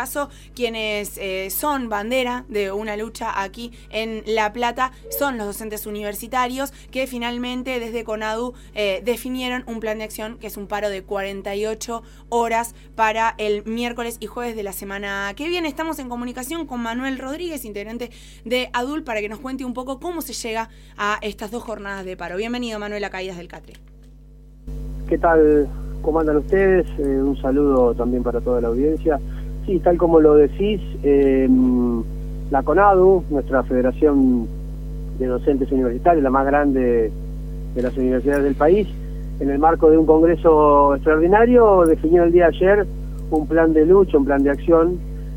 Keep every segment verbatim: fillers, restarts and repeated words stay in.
caso, quienes eh, son bandera de una lucha aquí en La Plata son los docentes universitarios que finalmente desde CONADU eh, definieron un plan de acción que es un paro de cuarenta y ocho horas para el miércoles y jueves de la semana que viene. Estamos en comunicación con Manuel Rodríguez, integrante de ADUL, para que nos cuente un poco cómo se llega a estas dos jornadas de paro. Bienvenido, Manuel, a Caídas del Catre. ¿Qué tal? ¿Cómo andan ustedes? Eh, un saludo también para toda la audiencia. Sí, tal como lo decís, eh, la CONADU, nuestra Federación de Docentes Universitarios, la más grande de las universidades del país, en el marco de un congreso extraordinario, definió el día de ayer un plan de lucha, un plan de acción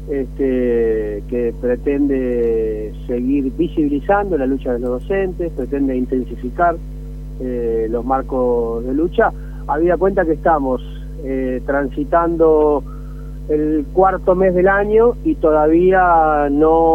este, que pretende seguir visibilizando la lucha de los docentes, pretende intensificar eh, los marcos de lucha. Habida cuenta que estamos eh, transitando el cuarto mes del año y todavía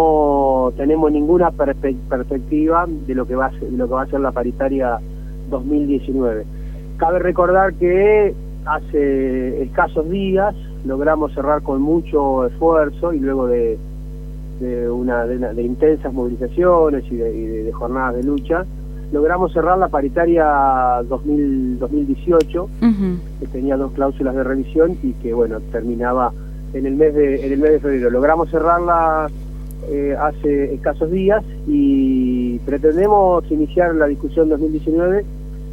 no tenemos ninguna perspe perspectiva de lo que va a ser, de lo que va a ser la paritaria dos mil diecinueve. Cabe recordar que hace escasos días logramos cerrar con mucho esfuerzo y luego de, de una de, de intensas movilizaciones y de, y de, de jornadas de lucha, logramos cerrar la paritaria dos mil dieciocho, uh-huh. que tenía dos cláusulas de revisión y que bueno terminaba en el mes de en el mes de febrero. Logramos cerrarla eh, hace escasos días y pretendemos iniciar la discusión dos mil diecinueve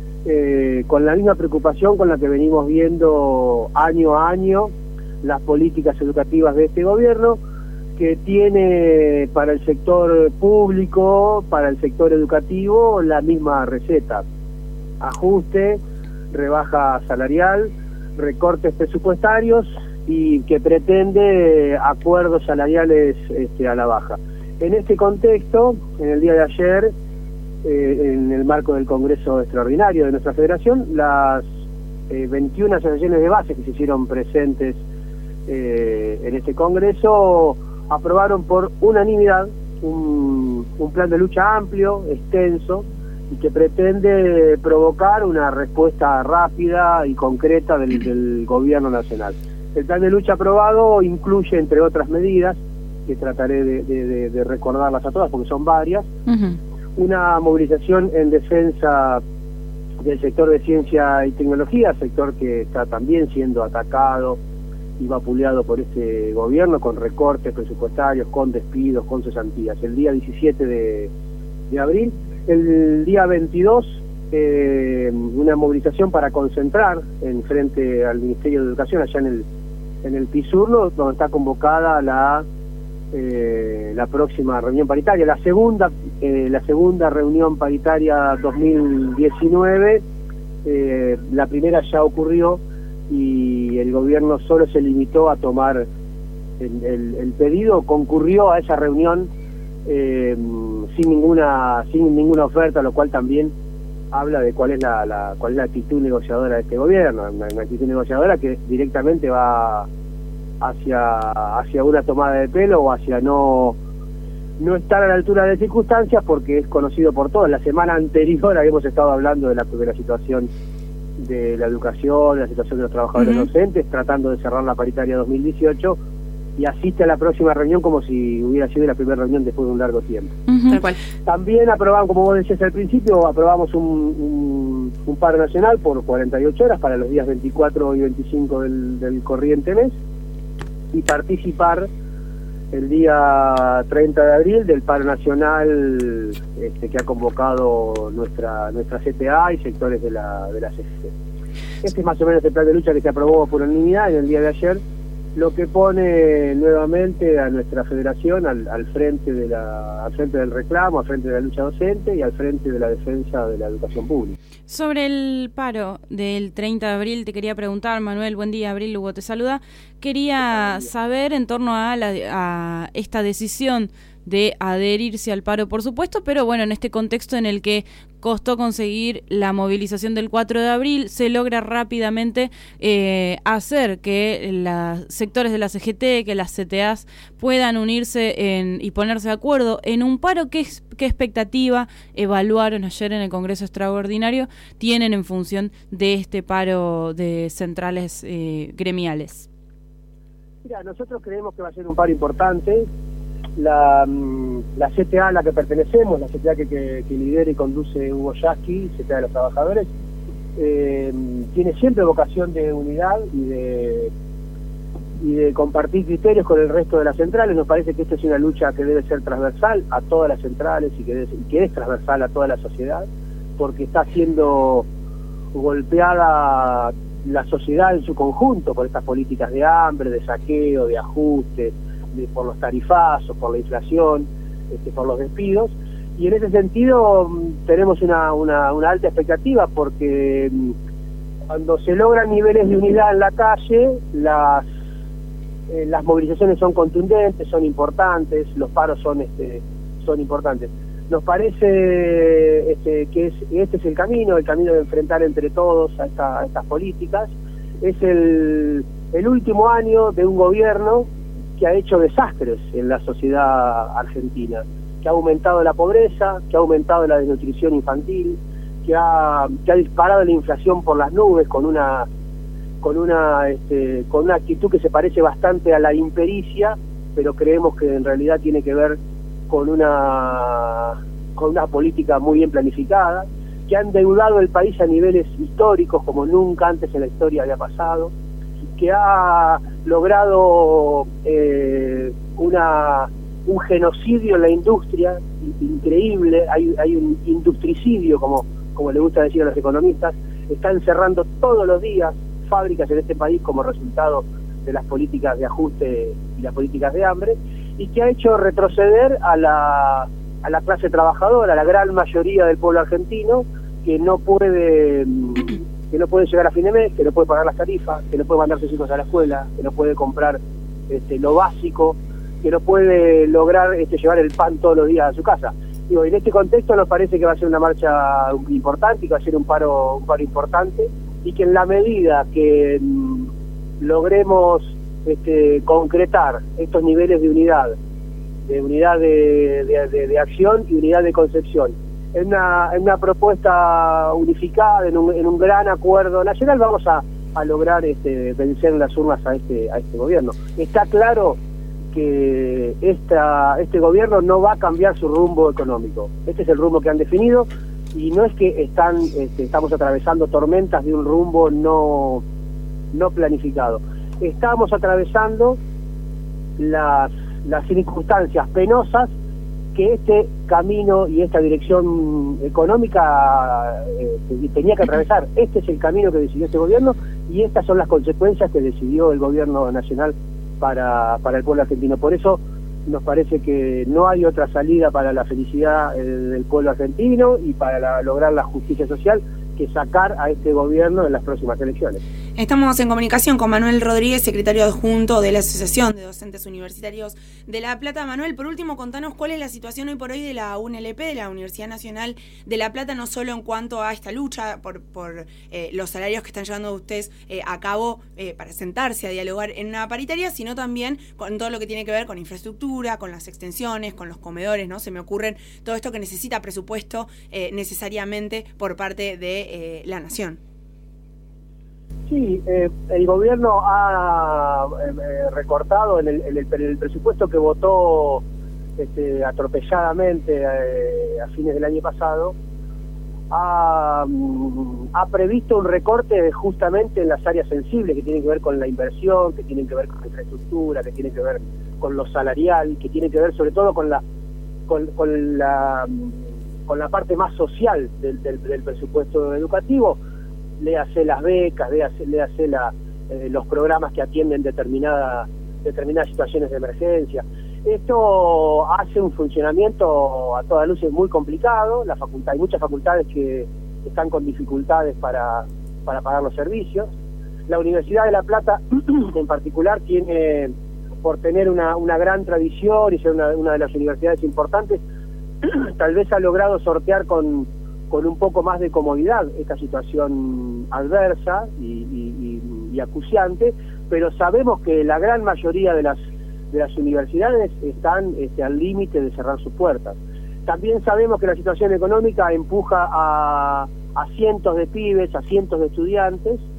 eh, con la misma preocupación con la que venimos viendo año a año las políticas educativas de este gobierno, que tiene para el sector público, para el sector educativo, la misma receta: ajuste, rebaja salarial, recortes presupuestarios y que pretende acuerdos salariales este, a la baja. En este contexto, en el día de ayer, eh, en el marco del Congreso Extraordinario de nuestra Federación, las eh, veintiuna asociaciones de base que se hicieron presentes eh, en este Congreso aprobaron por unanimidad un, un plan de lucha amplio, extenso, y que pretende provocar una respuesta rápida y concreta del, del gobierno nacional. El plan de lucha aprobado incluye, entre otras medidas, que trataré de, de, de recordarlas a todas porque son varias, uh-huh. una movilización en defensa del sector de ciencia y tecnología, sector que está también siendo atacado y vapuleado por este gobierno, con recortes presupuestarios, con despidos, con cesantías. El día diecisiete de, de abril, el día veintidós, eh, una movilización para concentrar en frente al Ministerio de Educación, allá en el en el Pisurno, donde está convocada la eh, la próxima reunión paritaria, la segunda eh, la segunda reunión paritaria dos mil diecinueve. Eh, la primera ya ocurrió y el gobierno solo se limitó a tomar el, el, el pedido, concurrió a esa reunión eh, sin ninguna sin ninguna oferta, lo cual también habla de cuál es la, la cuál es la actitud negociadora de este gobierno, una, una actitud negociadora que directamente va hacia hacia una tomada de pelo o hacia no no estar a la altura de circunstancias, porque es conocido por todos. La semana anterior habíamos estado hablando de la, de la situación de la educación, de la situación de los trabajadores uh-huh. docentes, tratando de cerrar la paritaria dos mil dieciocho, y asiste a la próxima reunión como si hubiera sido la primera reunión después de un largo tiempo. Uh-huh. Tal cual. También aprobamos, como vos decías al principio, aprobamos un, un, un paro nacional por cuarenta y ocho horas para los días veinticuatro y veinticinco del, del corriente mes, y participar el día treinta de abril del paro nacional este, que ha convocado nuestra nuestra C T A y sectores de la de la C G T. Este es más o menos el plan de lucha que se aprobó por unanimidad en el día de ayer, lo que pone nuevamente a nuestra federación al, al frente de la al frente del reclamo, al frente de la lucha docente y al frente de la defensa de la educación pública. Sobre el paro del treinta de abril te quería preguntar, Manuel, buen día, Abril Lugo te saluda. Quería saber en torno a, la, a esta decisión de adherirse al paro, por supuesto, pero bueno, en este contexto en el que costó conseguir la movilización del cuatro de abril, se logra rápidamente eh, hacer que los sectores de la C G T, que las C T As puedan unirse en, y ponerse de acuerdo en un paro. ¿Qué, qué expectativa evaluaron ayer en el Congreso Extraordinario tienen en función de este paro de centrales eh, gremiales? Mira, nosotros creemos que va a ser un paro importante. La, la C T A a la que pertenecemos, la C T A que, que, que lidera y conduce Hugo Yasky, C T A de los Trabajadores, eh, tiene siempre vocación de unidad y de, y de compartir criterios con el resto de las centrales. Nos parece que esta es una lucha que debe ser transversal a todas las centrales y que, debe, y que es transversal a toda la sociedad, porque está siendo golpeada la sociedad en su conjunto por estas políticas de hambre, de saqueo, de ajuste, de, por los tarifazos, por la inflación, este, por los despidos. Y en ese sentido tenemos una, una, una alta expectativa, porque cuando se logran niveles de unidad en la calle, las eh, las movilizaciones son contundentes, son importantes, los paros son este son importantes. Nos parece este, que es, este es el camino, el camino de enfrentar entre todos a, esta, a estas políticas. Es el, el último año de un gobierno que ha hecho desastres en la sociedad argentina, que ha aumentado la pobreza, que ha aumentado la desnutrición infantil, que ha, que ha disparado la inflación por las nubes con una con una este, con una actitud que se parece bastante a la impericia, pero creemos que en realidad tiene que ver con una con una política muy bien planificada, que ha endeudado el país a niveles históricos como nunca antes en la historia había pasado, que ha logrado eh, una un genocidio en la industria increíble. Hay, hay un industricidio, como, como le gusta decir a los economistas. Están cerrando todos los días fábricas en este país como resultado de las políticas de ajuste y las políticas de hambre, y que ha hecho retroceder a la, a la clase trabajadora, a la gran mayoría del pueblo argentino, que no puede que no puede llegar a fin de mes, que no puede pagar las tarifas, que no puede mandar a sus hijos a la escuela, que no puede comprar este, lo básico, que no puede lograr este, llevar el pan todos los días a su casa. Digo, en este contexto nos parece que va a ser una marcha importante, que va a ser un paro, un paro importante, y que en la medida que mmm, logremos este, concretar estos niveles de unidad, de unidad de, de, de, de acción y unidad de concepción, en una, en una propuesta unificada, en un, en un gran acuerdo nacional, vamos a, a lograr este, vencer en las urnas a este, a este gobierno. Está claro que esta, este gobierno no va a cambiar su rumbo económico. Este es el rumbo que han definido, y no es que están este, estamos atravesando tormentas de un rumbo no, no planificado. Estamos atravesando las, las circunstancias penosas que este camino y esta dirección económica eh, tenía que atravesar. Este es el camino que decidió este gobierno, y estas son las consecuencias que decidió el gobierno nacional para, para el pueblo argentino. Por eso nos parece que no hay otra salida para la felicidad eh, del pueblo argentino y para la, lograr la justicia social que sacar a este gobierno en las próximas elecciones. Estamos en comunicación con Manuel Rodríguez, secretario adjunto de la Asociación de Docentes Universitarios de La Plata. Manuel, por último, contanos cuál es la situación hoy por hoy de la U N L P, de la Universidad Nacional de La Plata, no solo en cuanto a esta lucha por, por eh, los salarios que están llevando ustedes eh, a cabo eh, para sentarse a dialogar en una paritaria, sino también con todo lo que tiene que ver con infraestructura, con las extensiones, con los comedores, ¿no? Se me ocurren todo esto que necesita presupuesto eh, necesariamente por parte de eh, la Nación. Sí, eh, el gobierno ha eh, recortado en el, en, el, en el presupuesto que votó este, atropelladamente eh, a fines del año pasado, ha, ha previsto un recorte justamente en las áreas sensibles que tienen que ver con la inversión, que tienen que ver con la infraestructura, que tienen que ver con lo salarial, que tienen que ver sobre todo con la con, con la con la parte más social del, del, del presupuesto educativo. Léase las becas, léase, léase la, eh, los programas que atienden determinada, determinadas situaciones de emergencia. Esto hace un funcionamiento a todas luces muy complicado. La facultad, hay muchas facultades que están con dificultades para, para pagar los servicios. La Universidad de La Plata, en particular, tiene, por tener una, una gran tradición y ser una, una de las universidades importantes, tal vez ha logrado sortear con con un poco más de comodidad esta situación adversa y, y, y, y acuciante, pero sabemos que la gran mayoría de las de las universidades están este, al límite de cerrar sus puertas. También sabemos que la situación económica empuja a, a cientos de pibes, a cientos de estudiantes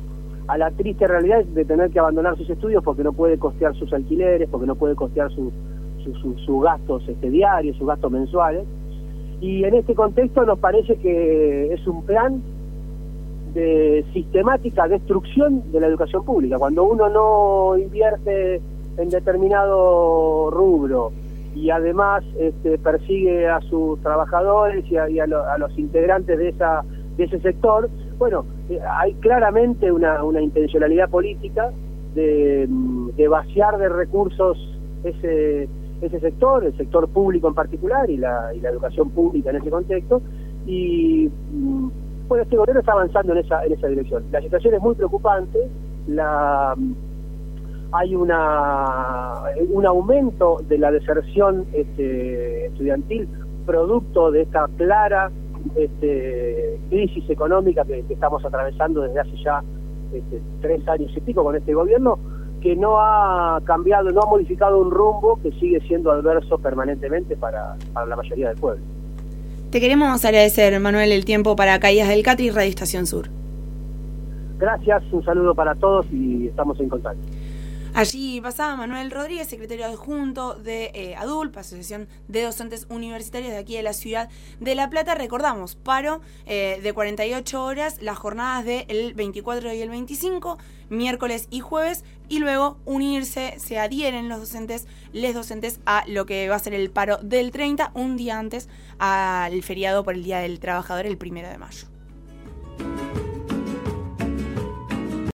a la triste realidad de tener que abandonar sus estudios porque no puede costear sus alquileres, porque no puede costear sus su, su, su gastos este, diarios, sus gastos mensuales. Y en este contexto nos parece que es un plan de sistemática destrucción de la educación pública. Cuando uno no invierte en determinado rubro y además este, persigue a sus trabajadores y a, y a, lo, a los integrantes de esa de ese sector, bueno, eh, hay claramente una, una intencionalidad política de, de vaciar de recursos ese ese sector, el sector público en particular y la, y la educación pública en ese contexto, y bueno, este gobierno está avanzando en esa en esa dirección. La situación es muy preocupante, la hay una un aumento de la deserción este, estudiantil producto de esta clara este, crisis económica que, que estamos atravesando desde hace ya este, tres años y pico con este gobierno, que no ha cambiado, no ha modificado un rumbo que sigue siendo adverso permanentemente para, para la mayoría del pueblo. Te queremos agradecer, Manuel, el tiempo para Caídas del Catri y Radio Estación Sur. Gracias, un saludo para todos y estamos en contacto. Allí pasaba Manuel Rodríguez, secretario adjunto de eh, ADULP, Asociación de Docentes Universitarios de aquí de la ciudad de La Plata. Recordamos, paro eh, de cuarenta y ocho horas, las jornadas del veinticuatro y el veinticinco, miércoles y jueves, y luego unirse, se adhieren los docentes, les docentes, a lo que va a ser el paro del treinta, un día antes al feriado por el Día del Trabajador, el primero de mayo.